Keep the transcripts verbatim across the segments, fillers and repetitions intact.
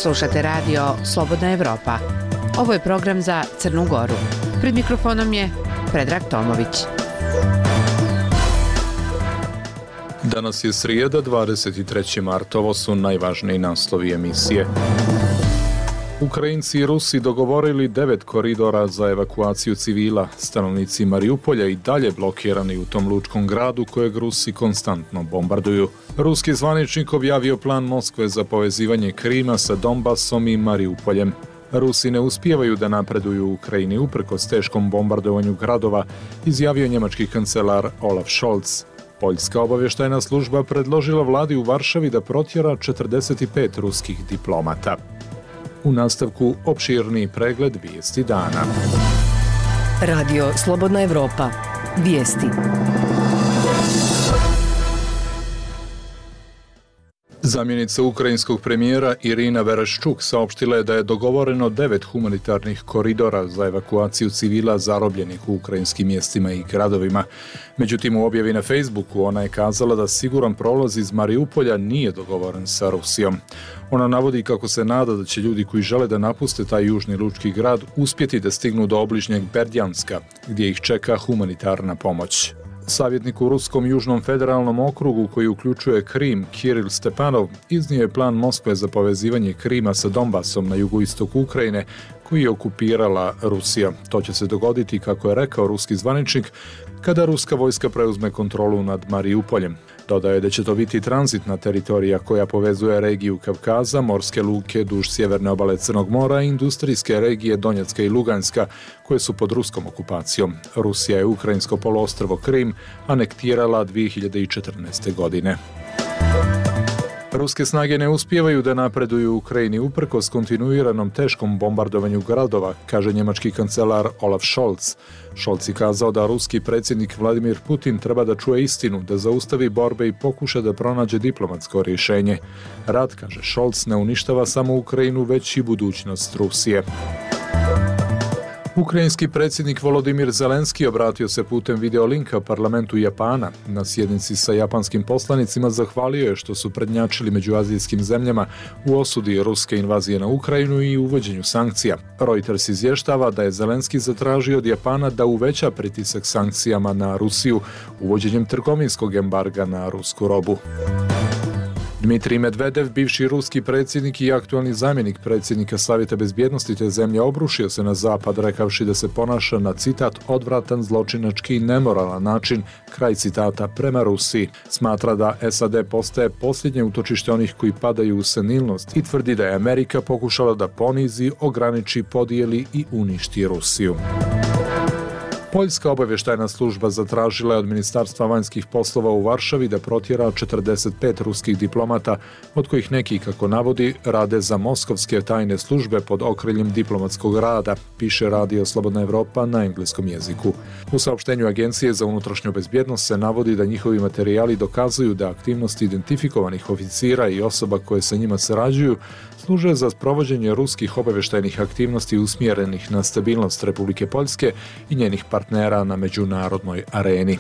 Slušate radio Slobodna Evropa. Ovo je program za Crnu Goru. Pred mikrofonom je Predrag Tomović. Danas je srijeda, dvadeset treći mart. Ovo su najvažniji naslovi emisije. Ukrajinci i Rusi dogovorili devet koridora za evakuaciju civila. Stanovnici Mariupolja i dalje blokirani u tom lučkom gradu kojeg Rusi konstantno bombarduju. Ruski zvaničnik objavio plan Moskve za povezivanje Krima sa Donbasom i Mariupoljem. Rusi ne uspijevaju da napreduju u Ukrajini uprkos teškom bombardovanju gradova, izjavio njemački kancelar Olaf Scholz. Poljska obavještajna služba predložila vladi u Varšavi da protjera četrdeset pet ruskih diplomata. U nastavku opširni pregled vijesti dana. Radio Slobodna Evropa. Vijesti. Zamjenica ukrajinskog premijera Irina Vereshchuk saopštila je da je dogovoreno devet humanitarnih koridora za evakuaciju civila zarobljenih u ukrajinskim mjestima i gradovima. Međutim, u objavi na Facebooku ona je kazala da siguran prolaz iz Mariupolja nije dogovoren sa Rusijom. Ona navodi kako se nada da će ljudi koji žele da napuste taj južni lučki grad uspjeti da stignu do obližnjeg Berdjanska, gdje ih čeka humanitarna pomoć. Savjetnik u Ruskom južnom federalnom okrugu koji uključuje Krim, Kiril Stepanov, iznio je plan Moskve za povezivanje Krima sa Donbasom na jugoistoku Ukrajine, koji je okupirala Rusija. To će se dogoditi, kako je rekao ruski zvaničnik, kada ruska vojska preuzme kontrolu nad Mariupoljem. Dodao je da će to biti tranzitna teritorija koja povezuje regiju Kavkaza, morske luke duž sjeverne obale Crnog mora i industrijske regije Donjecka i Luganska, koje su pod ruskom okupacijom. Rusija je ukrajinsko poluostrvo Krim anektirala dvije hiljade četrnaeste. godine. Ruske snage ne uspijevaju da napreduju u Ukrajini uprkos kontinuiranom teškom bombardovanju gradova, kaže njemački kancelar Olaf Scholz. Scholz je kazao da ruski predsjednik Vladimir Putin treba da čuje istinu, da zaustavi borbe i pokuša da pronađe diplomatsko rješenje. Rat, kaže Scholz, ne uništava samo Ukrajinu, već i budućnost Rusije. Ukrajinski predsjednik Volodimir Zelenski obratio se putem videolinka parlamentu Japana. Na sjednici sa japanskim poslanicima zahvalio je što su prednjačili među azijskim zemljama u osudi ruske invazije na Ukrajinu i uvođenju sankcija. Reuters izvještava da je Zelenski zatražio od Japana da uveća pritisak sankcijama na Rusiju uvođenjem trgovinskog embarga na rusku robu. Dmitrij Medvedev, bivši ruski predsjednik i aktualni zamjenik predsjednika Savjeta bezbjednosti te zemlje, obrušio se na zapad rekavši da se ponaša na, citat, odvratan, zločinački i nemoralan način, kraj citata, prema Rusiji. Smatra da S A D postaje posljednje utočište onih koji padaju u senilnost i tvrdi da je Amerika pokušala da ponizi, ograniči, podijeli i uništi Rusiju. Poljska obavještajna služba zatražila je od Ministarstva vanjskih poslova u Varšavi da protjera četrdeset pet ruskih diplomata, od kojih neki, kako navodi, rade za moskovske tajne službe pod okriljem diplomatskog rada, piše Radio Slobodna Evropa na engleskom jeziku. U saopštenju Agencije za unutrašnju bezbjednost se navodi da njihovi materijali dokazuju da aktivnosti identifikovanih oficira i osoba koje sa njima sarađuju služe za sprovođenje ruskih obavještajnih aktivnosti usmjerenih na stabilnost Republike Poljske i njenih partnera na međunarodnoj areni.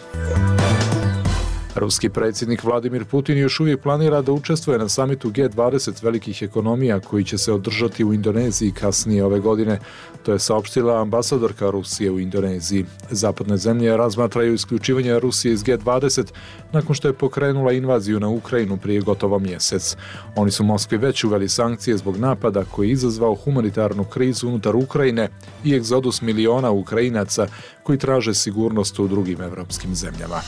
Ruski predsjednik Vladimir Putin još uvijek planira da učestvuje na samitu G dvadeset velikih ekonomija koji će se održati u Indoneziji kasnije ove godine. To je saopštila ambasadorka Rusije u Indoneziji. Zapadne zemlje razmatraju isključivanje Rusije iz G dvadeset nakon što je pokrenula invaziju na Ukrajinu prije gotovo mjesec. Oni su Moskvi već uveli sankcije zbog napada koji je izazvao humanitarnu krizu unutar Ukrajine i egzodus miliona Ukrajinaca koji traže sigurnost u drugim evropskim zemljama.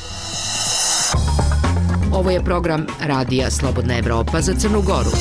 Ovo je program Radija Slobodna Evropa za Crnu Goru.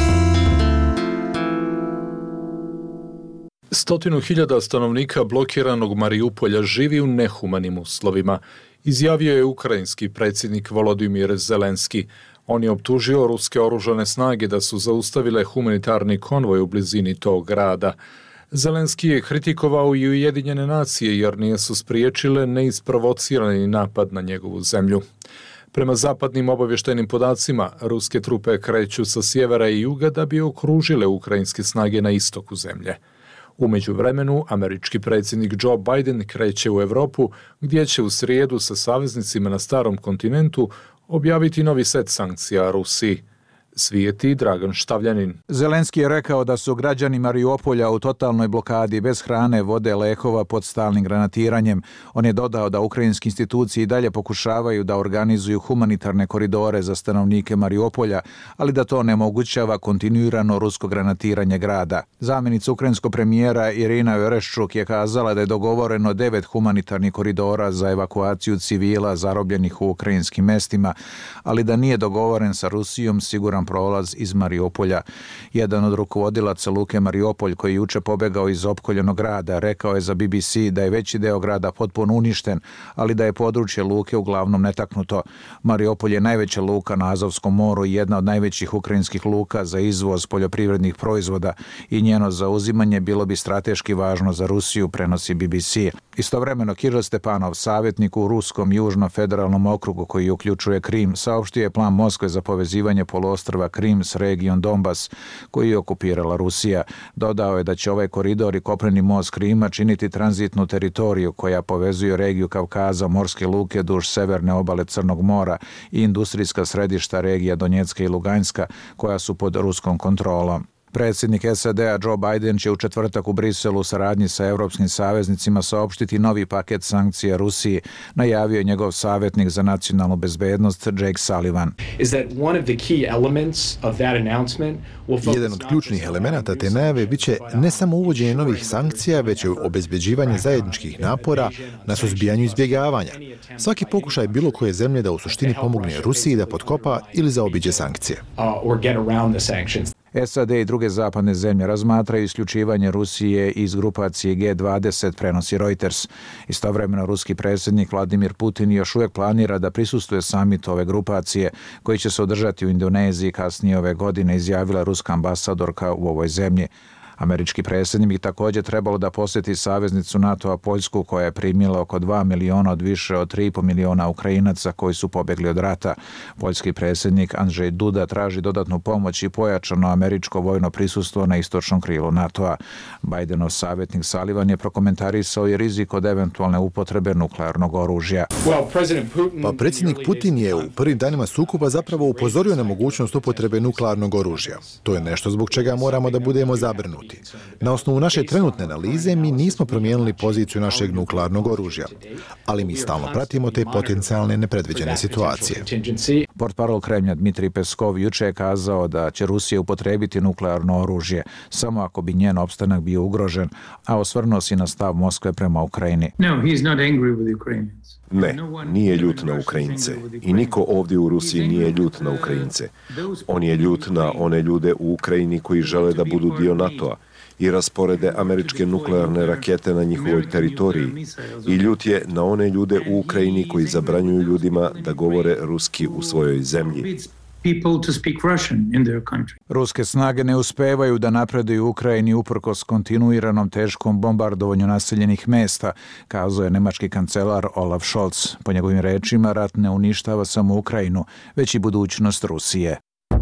Stotinu hiljada stanovnika blokiranog Mariupolja živi u nehumanim uslovima, izjavio je ukrajinski predsjednik Volodimir Zelenski. On je optužio ruske oružane snage da su zaustavile humanitarni konvoj u blizini tog grada. Zelenski je kritikovao i Ujedinjene nacije jer nisu spriječile neisprovocirani napad na njegovu zemlju. Prema zapadnim obavještajnim podacima, ruske trupe kreću sa sjevera i juga da bi okružile ukrajinske snage na istoku zemlje. U međuvremenu, američki predsjednik Joe Biden kreće u Europu, gdje će u srijedu sa saveznicima na starom kontinentu objaviti novi set sankcija Rusiji. svijeti Dragan Štavljanin. Zelenski je rekao da su građani Mariupolja u totalnoj blokadi bez hrane, vode, lekova pod stalnim granatiranjem. On je dodao da ukrajinske institucije i dalje pokušavaju da organizuju humanitarne koridore za stanovnike Mariupolja, ali da to onemogućava kontinuirano rusko granatiranje grada. Zamjenica ukrajinskog premijera Irina Vereshchuk je kazala da je dogovoreno devet humanitarnih koridora za evakuaciju civila zarobljenih u ukrajinskim mestima, ali da nije dogovoren sa Rusijom siguran prolaz iz Mariupolja. Jedan od rukovodilaca luke Mariupolj, koji je juče pobegao iz opkoljenog grada, rekao je za B B C da je veći deo grada potpuno uništen, ali da je područje luke uglavnom netaknuto. Mariupolj je najveća luka na Azovskom moru i jedna od najvećih ukrajinskih luka za izvoz poljoprivrednih proizvoda i njeno zauzimanje bilo bi strateški važno za Rusiju, prenosi B B C. Istovremeno, Kiril Stepanov, savjetnik u Ruskom južnom federalnom okrugu koji uključuje Krim, saopštio je plan Moskve za povezivanje poluostrva Krim s regijom Donbas, koji je okupirala Rusija. Dodao je da će ovaj koridor i kopneni most Krima činiti tranzitnu teritoriju koja povezuje regiju Kavkaza, morske luke duž severne obale Crnog mora i industrijska središta regija Donjecka i Luganjska, koja su pod ruskom kontrolom. Predsjednik S A D-a Joe Biden će u četvrtak u Briselu u saradnji sa evropskim saveznicima saopštiti novi paket sankcija Rusiji, najavio je njegov savjetnik za nacionalnu bezbednost Jake Sullivan. Jedan od ključnih elemenata te najave biće ne samo uvođenje novih sankcija, već i obezbeđivanje zajedničkih napora na suzbijanju izbjegavanja. Svaki pokušaj bilo koje zemlje da u suštini pomogne Rusiji da potkopa ili zaobiđe sankcije. S A D i druge zapadne zemlje razmatraju isključivanje Rusije iz grupacije G dvadeset, prenosi Reuters. Istovremeno, ruski predsjednik Vladimir Putin još uvijek planira da prisustvuje samitu ove grupacije, koji će se održati u Indoneziji kasnije ove godine, izjavila ruska ambasadorka u ovoj zemlji. Američki predsjednik bi također trebalo da posjeti saveznicu NATO-a Poljsku, koja je primila oko dva miliona od više od tri i pol miliona Ukrajinaca koji su pobjegli od rata. Poljski predsjednik Andrzej Duda traži dodatnu pomoć i pojačano američko vojno prisustvo na istočnom krilu NATO-a. Bidenov savjetnik Sullivan je prokomentarisao i rizik od eventualne upotrebe nuklearnog oružja. Pa predsjednik Putin je u prvim danima sukoba zapravo upozorio na mogućnost upotrebe nuklearnog oružja. To je nešto zbog čega moramo da budemo zabrinuti. Na osnovu naše trenutne analize mi nismo promijenili poziciju našeg nuklearnog oružja, ali mi stalno pratimo te potencijalne nepredviđene situacije. Portparol Kremlja Dmitrij Peskov juče je kazao da će Rusija upotrijebiti nuklearno oružje samo ako bi njen opstanak bio ugrožen, a osvrnuo se na stav Moskve prema Ukrajini. Ne, nije ljut na Ukrajince i niko ovdje u Rusiji nije ljut na Ukrajince. On je ljut na one ljude u Ukrajini koji žele da budu dio NATO-a i rasporede američke nuklearne rakete na njihovoj teritoriji. I ljut je na one ljude u Ukrajini koji zabranjuju ljudima da govore ruski u svojoj zemlji. Ruske snage ne uspevaju da napreduju u Ukrajini uprkos kontinuiranom teškom bombardovanju naseljenih mesta, kazao je nemački kancelar Olaf Scholz. Po njegovim rečima, rat ne uništava samo Ukrajinu, već i budućnost Rusije.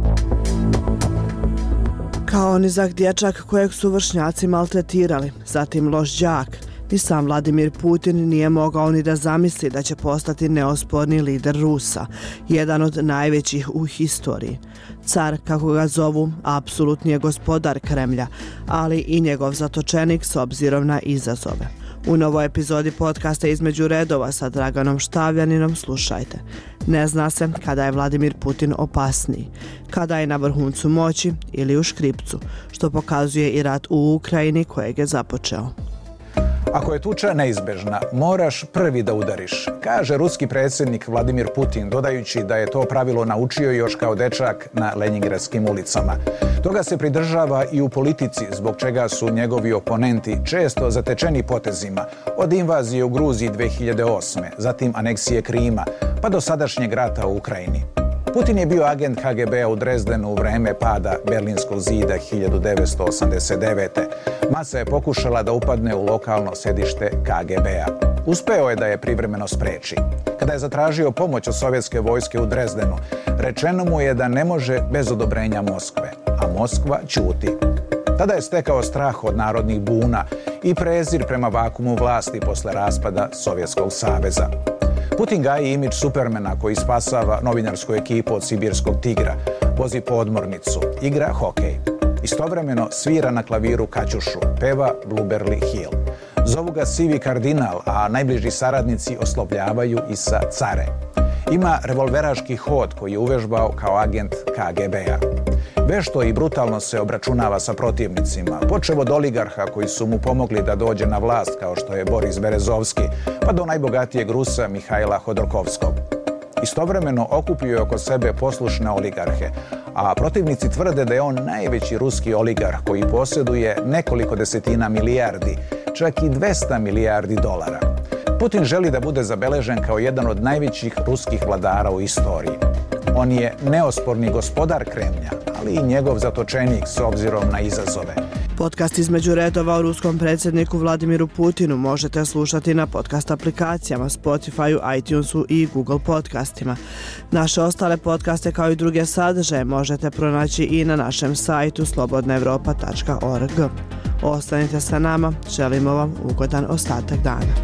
Kao nizak dječak kojeg su vršnjaci maltretirali, zatim loš đak. Ni sam Vladimir Putin nije mogao ni da zamisli da će postati neosporni lider Rusa, jedan od najvećih u historiji. Car, kako ga zovu, apsolutni je gospodar Kremlja, ali i njegov zatočenik s obzirom na izazove. U novoj epizodi podcasta Između redova sa Draganom Štavljaninom slušajte. Ne zna se kada je Vladimir Putin opasniji, kada je na vrhuncu moći ili u škripcu, što pokazuje i rat u Ukrajini kojeg je započeo. Ako je tuča neizbežna, moraš prvi da udariš, kaže ruski predsjednik Vladimir Putin, dodajući da je to pravilo naučio još kao dečak na Lenjingradskim ulicama. Toga se pridržava i u politici, zbog čega su njegovi oponenti često zatečeni potezima, od invazije u Gruziji dve hiljade osme, zatim aneksije Krima, pa do sadašnjeg rata u Ukrajini. Putin je bio agent K G B-a u Drezdenu u vreme pada Berlinskog zida hiljadu devetsto osamdeset devete. Masa je pokušala da upadne u lokalno sedište K G B-a. Uspeo je da je privremeno spreči. Kada je zatražio pomoć od sovjetske vojske u Drezdenu, rečeno mu je da ne može bez odobrenja Moskve, a Moskva ćuti. Tada je stekao strah od narodnih buna i prezir prema vakumu vlasti posle raspada Sovjetskog saveza. Putin gaji imidž Supermana koji spasava novinarsku ekipu od sibirskog tigra, vozi podmornicu, igra hokej. Istovremeno svira na klaviru kaćušu, peva Blueberry Hill. Zovu ga sivi kardinal, a najbliži saradnici oslovljavaju i sa care. Ima revolveraški hod koji je uvežbao kao agent K G B-a. Vešto i brutalno se obračunava sa protivnicima, počev od oligarha koji su mu pomogli da dođe na vlast kao što je Boris Berezovski, pa do najbogatijeg Rusa Mihajla Hodorkovskog. Istovremeno okupio je oko sebe poslušne oligarhe, a protivnici tvrde da je on najveći ruski oligarh koji posjeduje nekoliko desetina milijardi, čak i dvesta milijardi dolara. Putin želi da bude zabeležen kao jedan od najvećih ruskih vladara u istoriji. On je neosporni gospodar Kremlja, ali i njegov zatočenik s obzirom na izazove. Podcast između redova o ruskom predsjedniku Vladimiru Putinu možete slušati na podcast aplikacijama Spotify, iTunesu i Google podcastima. Naše ostale podcaste kao i druge sadržaje možete pronaći i na našem sajtu slobodna evropa tačka org. Ostanite sa nama, želimo vam ugodan ostatak dana.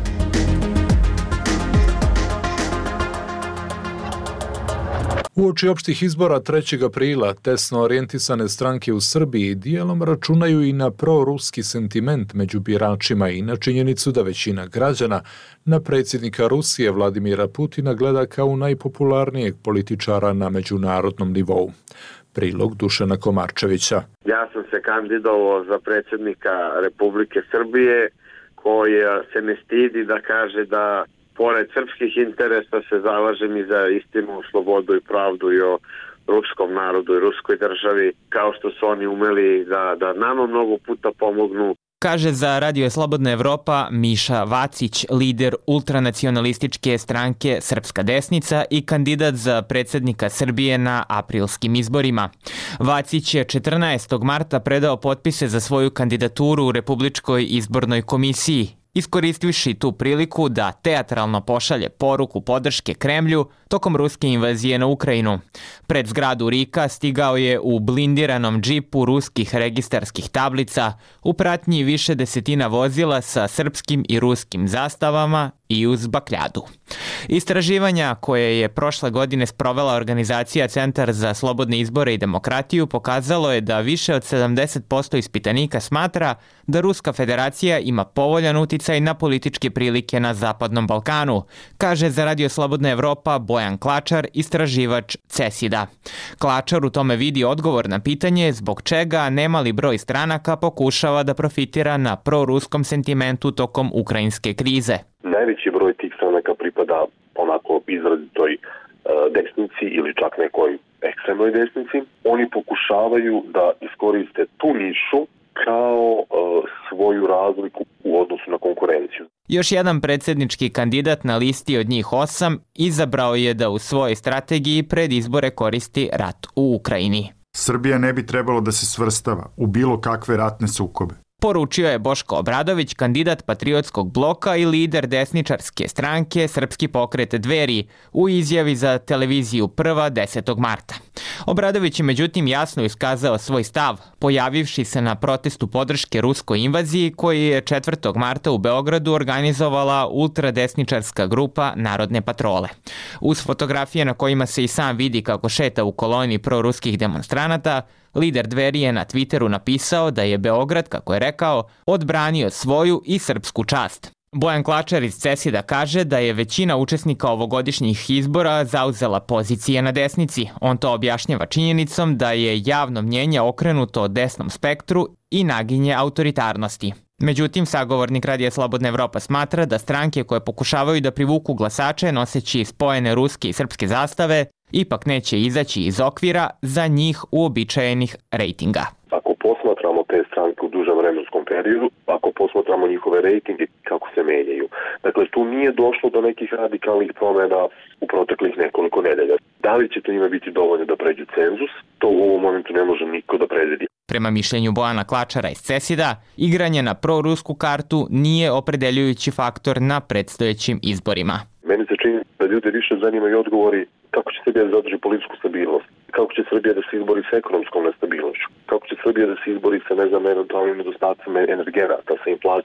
Uoči opštih izbora trećeg aprila tesno orijentisane stranke u Srbiji dijelom računaju i na proruski sentiment među biračima i na činjenicu da većina građana na predsjednika Rusije Vladimira Putina gleda kao najpopularnijeg političara na međunarodnom nivou. Prilog Dušana Komarčevića. Ja sam se kandidovao za predsjednika Republike Srbije koji se ne stidi da kaže da pored srpskih interesa se zalažem i za istinu, slobodu i pravdu i o ruskom narodu i ruskoj državi, kao što su oni umeli da, da nama mnogo puta pomognu. Kaže za Radio Slobodna Evropa Miša Vacić, lider ultranacionalističke stranke Srpska desnica i kandidat za predsjednika Srbije na aprilskim izborima. Vacić je četrnaestog marta predao potpise za svoju kandidaturu u Republičkoj izbornoj komisiji, iskoristivši tu priliku da teatralno pošalje poruku podrške Kremlju tokom ruske invazije na Ukrajinu. Pred zgradu RIK-a stigao je u blindiranom džipu ruskih registarskih tablica, u pratnji više desetina vozila sa srpskim i ruskim zastavama i uz bakljadu. Istraživanja koje je prošle godine sprovela organizacija Centar za slobodne izbore i demokratiju pokazalo je da više od sedamdeset posto ispitanika smatra da Ruska federacija ima povoljan uticaj na političke prilike na Zapadnom Balkanu, kaže za Radio Slobodna Evropa Bojan Klačar, istraživač CESID-a. Klačar u tome vidi odgovor na pitanje zbog čega nemali broj stranaka pokušava da profitira na proruskom sentimentu tokom ukrajinske krize. Najveći broj tih stranaka pripada onako izrazitoj e, desnici ili čak nekoj ekstremnoj desnici. Oni pokušavaju da iskoriste tu nišu kao e, svoju razliku u odnosu na konkurenciju. Još jedan predsjednički kandidat na listi od njih osam izabrao je da u svojoj strategiji pred izbore koristi rat u Ukrajini. Srbija ne bi trebalo da se svrstava u bilo kakve ratne sukobe. Poručio je Boško Obradović, kandidat Patriotskog bloka i lider desničarske stranke Srpski pokret Dveri, u izjavi za televiziju Prva desetog marta. Obradović je međutim jasno iskazao svoj stav, pojavivši se na protestu podrške ruskoj invaziji koji je četvrtog marta u Beogradu organizovala ultradesničarska grupa Narodne patrole. Uz fotografije na kojima se i sam vidi kako šeta u koloni proruskih demonstranata, lider Dveri je na Twitteru napisao da je Beograd, kako je rekao, odbranio svoju i srpsku čast. Bojan Klačar iz CESID-a kaže da je većina učesnika ovogodišnjih izbora zauzela pozicije na desnici. On to objašnjava činjenicom da je javno mnjenje okrenuto desnom spektru i naginje autoritarnosti. Međutim, sagovornik Radija Slobodna Evropa smatra da stranke koje pokušavaju da privuku glasače noseći spojene ruske i srpske zastave ipak neće izaći iz okvira za njih uobičajenih rejtinga. Ako posmatramo te stranke u dužem vremenskom periodu, ako posmatramo njihove rejtinge kako se menjaju. Dakle, tu nije došlo do nekih radikalnih promjena u proteklih nekoliko nedelja. Da li će to njima biti dovoljno da pređu cenzus, to u ovom momentu ne može niko da predvidi. Prema mišljenju Bojana Klačara iz CESID-a, igranje na prorusku kartu nije opredeljujući faktor na predstojećim izborima. Meni se čini da ljude više zanimaju odgovori kako će Srbija da zadrži političku stabilnost, kako će Srbija da se izbori sa ekonomskom nestabilnošću, kako će Srbija da se izbori sa, ne znam, eventualnim nedostacima energenata, sa inflacijom.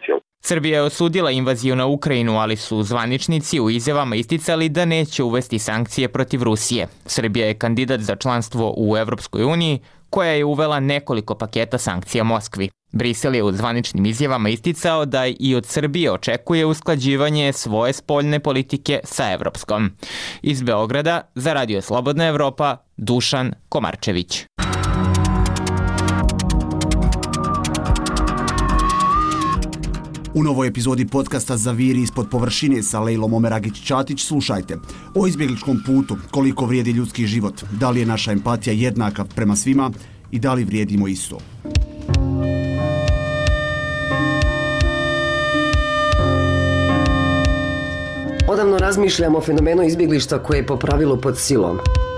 Srbija je osudila invaziju na Ukrajinu, ali su zvaničnici u izjavama isticali da neće uvesti sankcije protiv Rusije. Srbija je kandidat za članstvo u Evropskoj uniji, koja je uvela nekoliko paketa sankcija Moskvi. Brisel je u zvaničnim izjavama isticao da i od Srbije očekuje usklađivanje svoje spoljne politike sa evropskom. Iz Beograda za Radio Slobodna Evropa, Dušan Komarčević. U novoj epizodi podcasta Zaviri ispod površine sa Lejlom Omeragić-Ćatić slušajte o izbjegličkom putu, koliko vrijedi ljudski život, da li je naša empatija jednaka prema svima i da li vrijedimo isto. Odavno razmišljam o fenomenu izbjeglištva koje je po pravilu pod silom.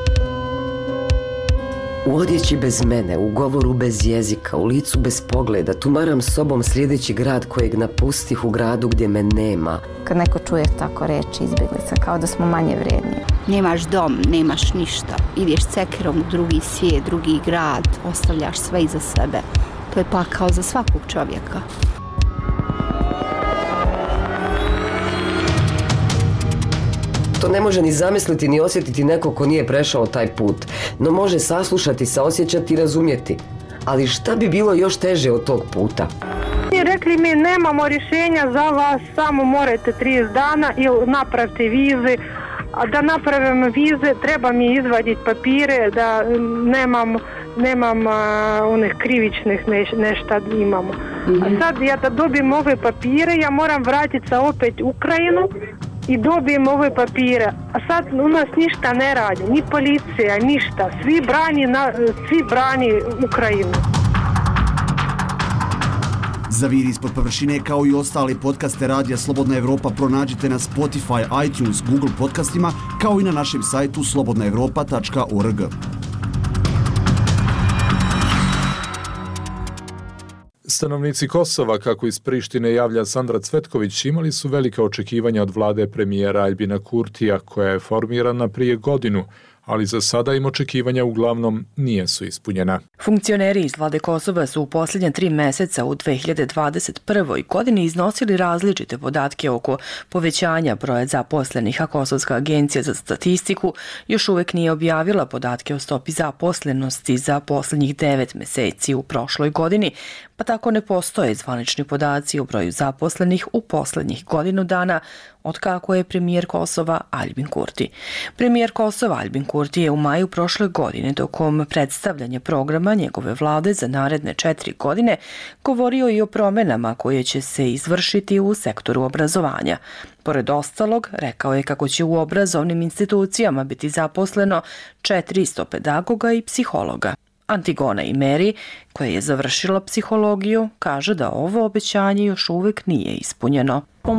U odjeći bez mene, u govoru bez jezika, u licu bez pogleda, tumaram sobom sljedeći grad kojeg napustih u gradu gdje me nema. Kad neko čuje tako reči izbjeglica, kao da smo manje vrijedni. Nemaš dom, nemaš ništa. Ideš cekirom u drugi svijet, drugi grad, ostavljaš sve iza sebe. To je pakao za svakog čovjeka. To ne može ni zamisliti ni osjetiti neko ko nije prešao taj put, no može saslušati, saosjećati i razumjeti. Ali šta bi bilo još teže od tog puta? Rekli mi nemamo rješenja za vas, samo morate trideset dana ili napravite vize. A da napravim vize treba mi izvaditi papire, da nemam, nemam a, onih krivičnih neš, nešta imamo. Mm-hmm. A sad ja da dobijem ove papire, ja moram vratiti se opet u Ukrajinu i dobijem ove papire. A sad u nas ništa ne radi, ni policija, ništa. Svi brani, na, svi brani Ukrajinu. Zaviri ispod površine kao i ostali podcaste Radija Slobodna Evropa pronađite na Spotify, iTunes, Google podcastima kao i na našem sajtu slobodna evropa tačka org. Stanovnici Kosova, kako iz Prištine javlja Sandra Cvetković, imali su velika očekivanja od vlade premijera Aljbina Kurtija, koja je formirana prije godinu, ali za sada im očekivanja uglavnom nijesu ispunjena. Funkcioneri iz vlade Kosova su u posljednje tri meseca u dve hiljade dvadeset prvoj godini iznosili različite podatke oko povećanja broja zaposlenih, a Kosovska agencija za statistiku još uvijek nije objavila podatke o stopi zaposlenosti za posljednjih devet meseci u prošloj godini, pa tako ne postoje zvanični podaci o broju zaposlenih u posljednjih godinu dana od kako je premijer Kosova Aljbin Kurti. Premijer Kosova Aljbin Kurti je u maju prošle godine tokom predstavljanja programa njegove vlade za naredne četiri godine govorio i o promjenama koje će se izvršiti u sektoru obrazovanja. Pored ostalog, rekao je kako će u obrazovnim institucijama biti zaposleno četiristo pedagoga i psihologa. Antigona Imeri, koja je završila psihologiju, kaže da ovo obećanje još uvijek nije ispunjeno.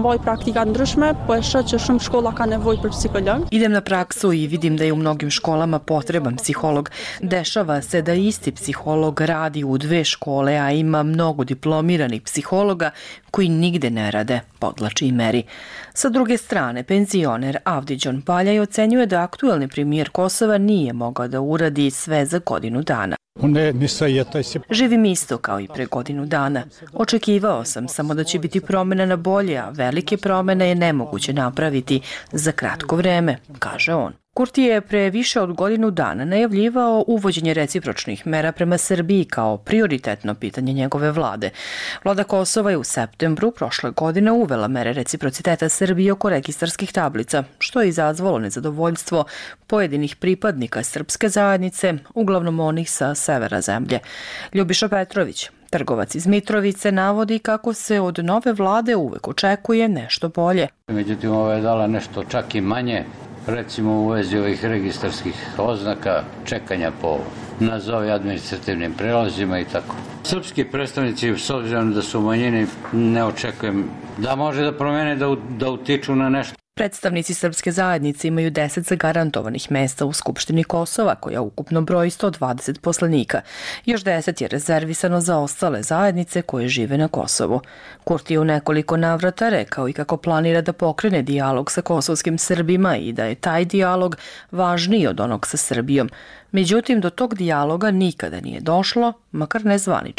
Idem na praksu i vidim da je u mnogim školama potreban psiholog. Dešava se da isti psiholog radi u dve škole, a ima mnogo diplomiranih psihologa koji nigde ne rade, podlači Imeri. Sa druge strane, penzioner Avdidžon Paljaj ocenjuje da aktuelni premijer Kosova nije mogao da uradi sve za godinu dana. Živim isto kao i pre godinu dana. Očekivao sam samo da će biti promjena na bolje, a velike promjene je nemoguće napraviti za kratko vreme, kaže on. Kurti je pre više od godinu dana najavljivao uvođenje recipročnih mera prema Srbiji kao prioritetno pitanje njegove vlade. Vlada Kosova je u septembru prošle godine uvela mere reciprociteta Srbije oko registarskih tablica, što je izazvalo nezadovoljstvo pojedinih pripadnika srpske zajednice, uglavnom onih sa severa zemlje. Ljubiša Petrović, trgovac iz Mitrovice, navodi kako se od nove vlade uvek očekuje nešto bolje. Međutim, ovo je dala nešto čak i manje, recimo u vezi ovih registarskih oznaka, čekanja po nazovi administrativnim prelazima i tako. Srpski predstavnici, s obzirom da su u manjini, ne očekujem da može da promene, da, da utiču na nešto. Predstavnici srpske zajednice imaju deset zagarantovanih mesta u Skupštini Kosova, koja ukupno broji sto dvadeset poslanika. Još deset je rezervisano za ostale zajednice koje žive na Kosovu. Kurti je u nekoliko navrata rekao i kako planira da pokrene dijalog sa kosovskim Srbima i da je taj dijalog važniji od onog sa Srbijom. Međutim, do tog dijaloga nikada nije došlo, makar nezvanično.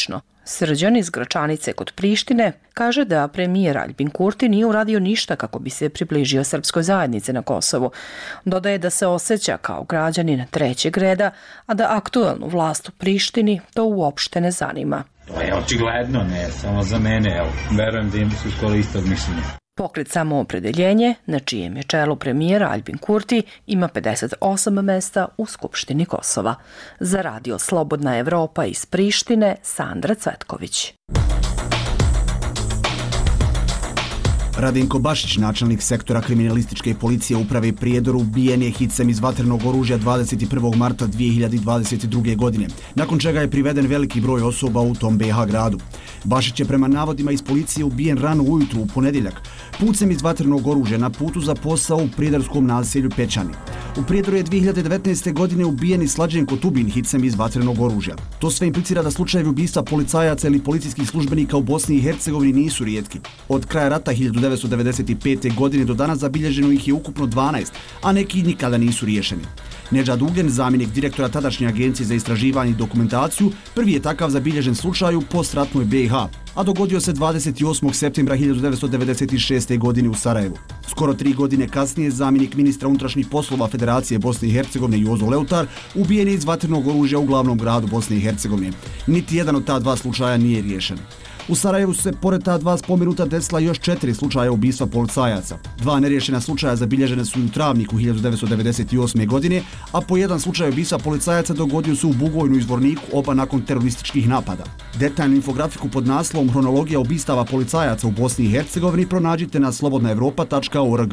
Srđan iz Gračanice kod Prištine kaže da premijer Aljbin Kurti nije uradio ništa kako bi se približio srpskoj zajednici na Kosovu. Dodaje da se osjeća kao građanin trećeg reda, a da aktuelnu vlast u Prištini to uopšte ne zanima. To je očigledno, ne samo za mene, evo, verujem da im su skoro istog mišljenja. Pokret Samoopredeljenje, na čijem je čelu premijera Aljbin Kurti, ima pedeset osam mesta u Skupštini Kosova. Za radio Slobodna Evropa iz Prištine, Sandra Cvetković. Radenko Bašić, načelnik sektora kriminalističke policije uprave Prijedor, ubijen je hicem iz vatrenog oružja dvadeset prvog marta dvije hiljade dvadeset druge. godine, nakon čega je priveden veliki broj osoba u tom be ha gradu. Bašić je prema navodima iz policije ubijen rano ujutru u ponedjeljak, pucem iz vatrenog oružja na putu za posao u prijedorskom naselju Pećani. U Prijedoru je dvije hiljade devetnaeste. godine ubijen i Slađenko Tubin hicem iz vatrenog oružja. To sve implicira da slučajevi ubistva policajaca ili policijskih službenika u Bosni i Hercegovini nisu rijetki. Od kraja rata hiljadu devetsto devedeset pete. godine do danas zabilježeno ih je ukupno dvanaest, a neki nikada nisu riješeni. Nedžad Ugljen, zamjenik direktora tadašnje agencije za istraživanje i dokumentaciju, prvi je takav zabilježen slučaj u postratnoj be ha, a dogodio se dvadeset osmog septembra hiljadu devetsto devedeset šeste. godine u Sarajevu. Skoro tri godine kasnije zamjenik ministra unutrašnjih poslova Federacije Bosne i Hercegovine Jozo Leutar ubijen je iz vatrenog oružja u glavnom gradu Bosne i Hercegovine. Niti jedan od ta dva slučaja nije riješen. U Sarajevu su se pored ta dva spomenuta desila još četiri slučaja ubistva policajaca. Dva neriješena slučaja zabilježene su u Travniku hiljadu devetsto devedeset osme. godine, a po jedan slučaj ubistva policajaca dogodio se u Bugojnu i Zvorniku, oba nakon terorističkih napada. Detaljnu infografiku pod naslovom Hronologija ubistava policajaca u Bosni i Hercegovini pronađite na slobodna evropa tačka org.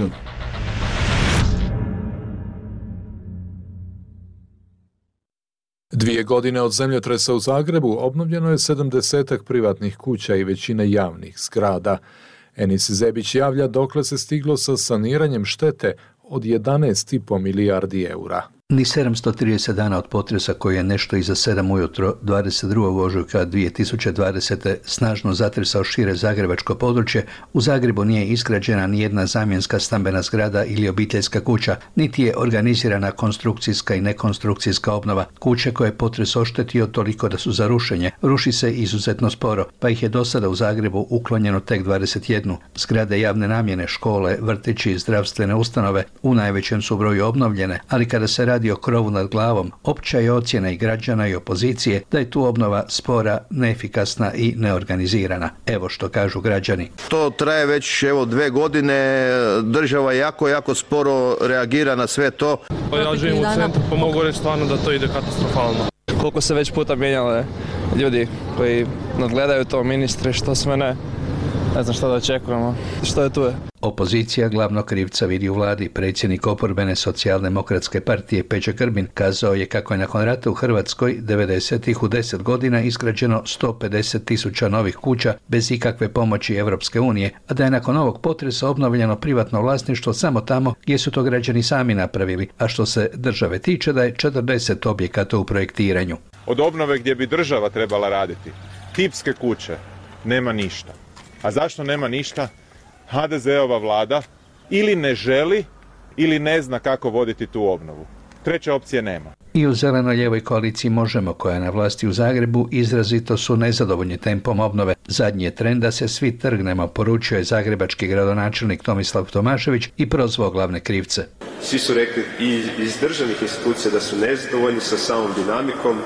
Dvije godine od zemljotresa u Zagrebu obnovljeno je sedamdesetak privatnih kuća i većina javnih zgrada. Enis Zebić javlja dokle se stiglo sa saniranjem štete od jedanaest i po milijardi eura. Ni sedamsto trideset dana od potresa koji je nešto iza sedam ujutro dvadeset drugog ožujka dvije tisuće dvadesete. snažno zatresao šire zagrebačko područje, u Zagrebu nije izgrađena ni jedna zamjenska stambena zgrada ili obiteljska kuća, niti je organizirana konstrukcijska i nekonstrukcijska obnova. Kuće koje je potres oštetio toliko da su za rušenje, ruši se izuzetno sporo, pa ih je do sada u Zagrebu uklonjeno tek dvadeset jedna. Zgrade javne namjene, škole, vrtići i zdravstvene ustanove u najvećem su broju obnovljene, ali kada se radi o krovu nad glavom, opća je ocjena i građana i opozicije da je tu obnova spora, neefikasna i neorganizirana. Evo što kažu građani. To traje već evo dve godine, država jako, jako sporo reagira na sve to. Ja živim u centru, pa mogu reći stvarno da to ide katastrofalno. Koliko se već puta mijenjale ljudi koji nadgledaju to, ministre, što sve ne. Ne znam šta da očekujemo. Što je tu je? Opozicija glavnog krivca vidi u vladi. Predsjednik oporbene socijaldemokratske partije Peđa Grbin kazao je kako je nakon rata u Hrvatskoj devedesetih u deset godina izgrađeno sto pedeset tisuća novih kuća bez ikakve pomoći Europske unije, a da je nakon ovog potresa obnovljeno privatno vlasništvo samo tamo gdje su to građani sami napravili, a što se države tiče da je četrdeset objekata u projektiranju. Od obnove gdje bi država trebala raditi, tipske kuće, nema ništa. A zašto nema ništa? ha de zeova vlada ili ne želi ili ne zna kako voditi tu obnovu. Treće opcije nema. I u zeleno-lijevoj koaliciji Možemo, koja je na vlasti u Zagrebu, izrazito su nezadovoljni tempom obnove. Zadnji je trend da se svi trgnemo, poručio je zagrebački gradonačelnik Tomislav Tomašević i prozvao glavne krivce. Svi su rekli i iz državnih institucija da su nezadovoljni sa samom dinamikom.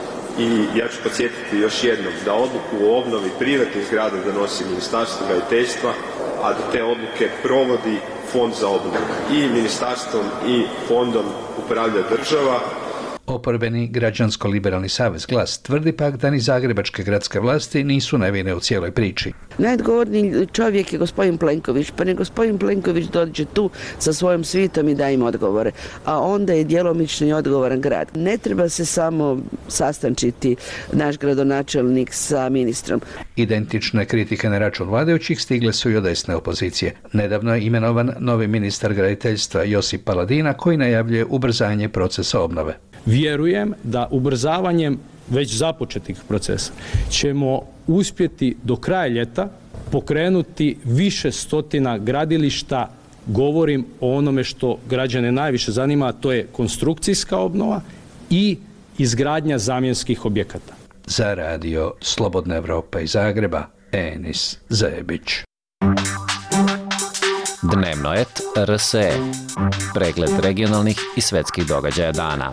I ja ću podsjetiti još jednom da odluku o obnovi privatnih zgrada donosi Ministarstvo graditeljstva, a da te odluke provodi Fond za obnovu. I ministarstvom i fondom upravlja država. Oporbeni građansko-liberalni savez Glas tvrdi pak da ni zagrebačke gradske vlasti nisu nevine u cijeloj priči. Najodgovorniji čovjek je gospodin Plenković, pa ne gospodin Plenković dođe tu sa svojom svitom i da im odgovore, a onda je djelomično i odgovoran grad. Ne treba se samo sastančiti naš gradonačelnik sa ministrom. Identične kritike na račun vladajućih stigle su i od desne opozicije. Nedavno je imenovan novi ministar graditeljstva Josip Paladina koji najavljuje ubrzanje procesa obnove. Vjerujem da ubrzavanjem već započetih procesa ćemo uspjeti do kraja ljeta pokrenuti više stotina gradilišta. Govorim o onome što građane najviše zanima, a to je konstrukcijska obnova i izgradnja zamjenskih objekata. Za radio Slobodna Evropa iz Zagreba, Enis Zebić. Dnevno et R S E. Pregled regionalnih i svetskih događaja dana.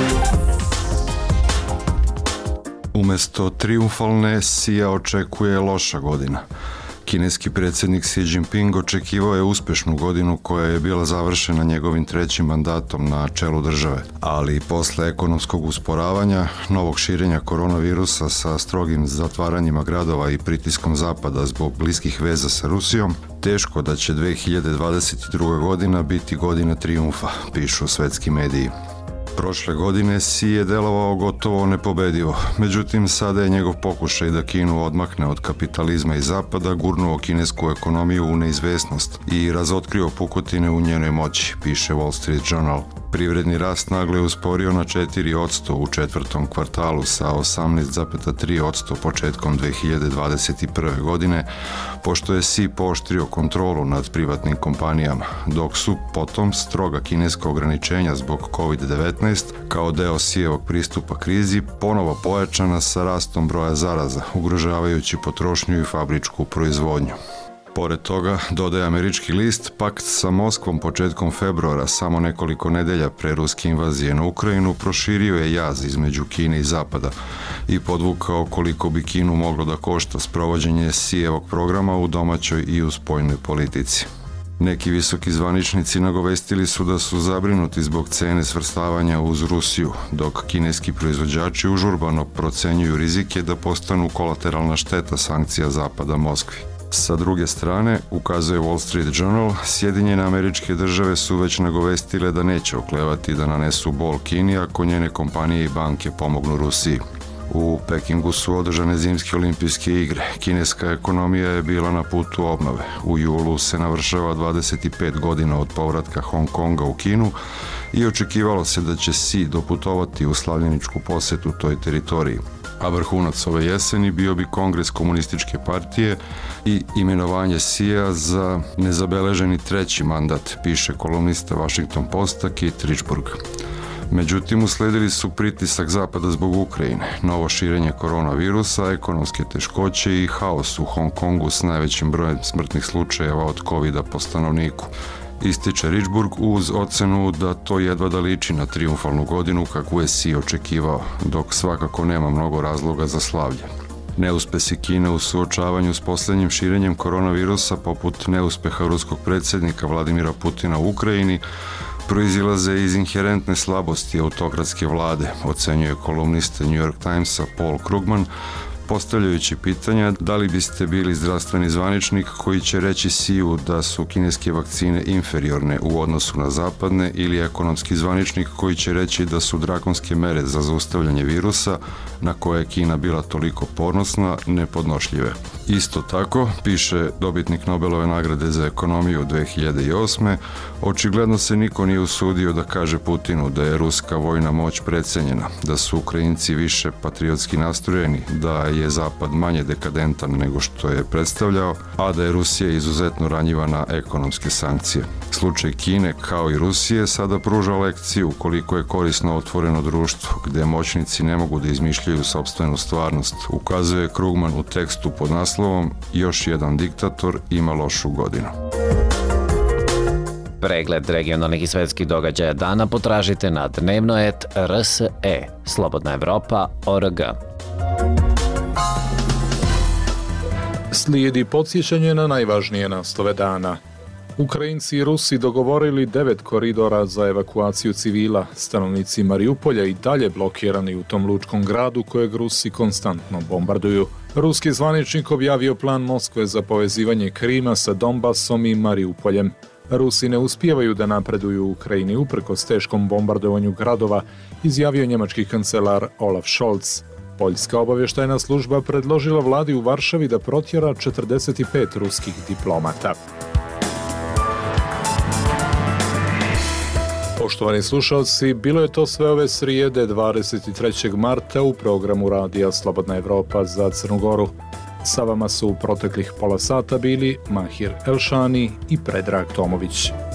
Umesto triumfalne Sija očekuje loša godina. Kineski predsjednik Xi Jinping očekivao je uspješnu godinu koja je bila završena njegovim trećim mandatom na čelu države, ali posle ekonomskog usporavanja, novog širenja koronavirusa sa strogim zatvaranjima gradova i pritiskom zapada zbog bliskih veza sa Rusijom, teško da će dve hiljade dvadeset druga. godina biti godina trijumfa, pišu svetski mediji. Prošle godine Xi je delovao gotovo nepobedivo, međutim sada je njegov pokušaj da Kinu odmakne od kapitalizma i zapada gurnuo kinesku ekonomiju u neizvesnost i razotkrio pukotine u njenoj moći, piše Wall Street Journal. Privredni rast naglo je usporio na četiri posto u četvrtom kvartalu sa osamnaest zarez tri posto početkom dve hiljade dvadeset prve. godine, pošto je Xi pooštrio kontrolu nad privatnim kompanijama, dok su potom stroga kineska ograničenja zbog kovid devetnaest kao deo Xijevog pristupa krizi ponovo pojačana sa rastom broja zaraza, ugrožavajući potrošnju i fabričku proizvodnju. Pored toga, dodaje američki list, pakt sa Moskvom početkom februara, samo nekoliko nedelja pre ruske invazije na Ukrajinu, proširio je jaz između Kine i Zapada i podvukao koliko bi Kinu moglo da košta sprovođenje Xijevog programa u domaćoj i u spoljnoj politici. Neki visoki zvaničnici nagovestili su da su zabrinuti zbog cene svrstavanja uz Rusiju, dok kineski proizvođači užurbano procenjuju rizike da postanu kolateralna šteta sankcija Zapada Moskvi. Sa druge strane, ukazuje Wall Street Journal, Sjedinjene Američke Države su već nagovestile da neće oklevati da nanesu bol Kini ako njene kompanije i banke pomognu Rusiji. U Pekingu su održane zimske olimpijske igre. Kineska ekonomija je bila na putu obnove. U julu se navršava dvadeset pet godina od povratka Hong Konga u Kinu i očekivalo se da će Xi doputovati u slavljeničku posetu toj teritoriji. A vrhunac ove jeseni bio bi kongres komunističke partije i imenovanje Xija za nezabeleženi treći mandat, piše kolumnista Washington Posta Keith Richburg. Međutim, usledili su pritisak Zapada zbog Ukrajine, novo širenje koronavirusa, ekonomske teškoće i haos u Hong Kongu s najvećim brojem smrtnih slučajeva od kovida po stanovniku. Ističe Richburg uz ocenu da to jedva da liči na trijumfalnu godinu kakvu je Xi očekivao, dok svakako nema mnogo razloga za slavlje. Neuspesi Kine u suočavanju s posljednjim širenjem koronavirusa, poput neuspeha ruskog predsjednika Vladimira Putina u Ukrajini, proizilaze iz inherentne slabosti autokratske vlade, ocenjuje kolumnista New York Timesa Paul Krugman, postavljajući pitanja da li biste bili zdravstveni zvaničnik koji će reći Xiju da su kineske vakcine inferiorne u odnosu na zapadne ili ekonomski zvaničnik koji će reći da su drakonske mere za zaustavljanje virusa na koje je Kina bila toliko ponosna nepodnošljive. Isto tako, piše dobitnik Nobelove nagrade za ekonomiju dve hiljade osme. Očigledno se niko nije usudio da kaže Putinu da je ruska vojna moć precenjena, da su Ukrajinci više patriotski nastrojeni, da je Zapad manje dekadentan nego što je predstavljao, a da je Rusija izuzetno ranjiva na ekonomske sankcije. Slučaj Kine, kao i Rusije, sada pruža lekciju koliko je korisno otvoreno društvo, gde moćnici ne mogu da izmišljaju sopstvenu stvarnost, ukazuje Krugman u tekstu pod naslovom Još jedan diktator ima lošu godinu. Pregled regionalnih i svetskih događaja dana potražite na dnevno et R S E, Slobodna Evropa, O R G. Slijedi podsjećanje na najvažnije nastave dana. Ukrajinci i Rusi dogovorili devet koridora za evakuaciju civila. Stanovnici Mariupolja i dalje blokirani u tom lučkom gradu kojeg Rusi konstantno bombarduju. Ruski zvaničnik objavio plan Moskve za povezivanje Krima sa Donbasom i Mariupoljem. Rusi ne uspijevaju da napreduju u Ukrajini uprkos teškom bombardovanju gradova, izjavio njemački kancelar Olaf Scholz. Poljska obavještajna služba predložila vladi u Varšavi da protjera četrdeset pet ruskih diplomata. Poštovani slušalci, bilo je to sve ove srijede dvadeset trećeg marta u programu radija Slobodna Evropa za Crnu Goru. Sa vama su u proteklih pola sata bili Mahir Elšani i Predrag Tomović.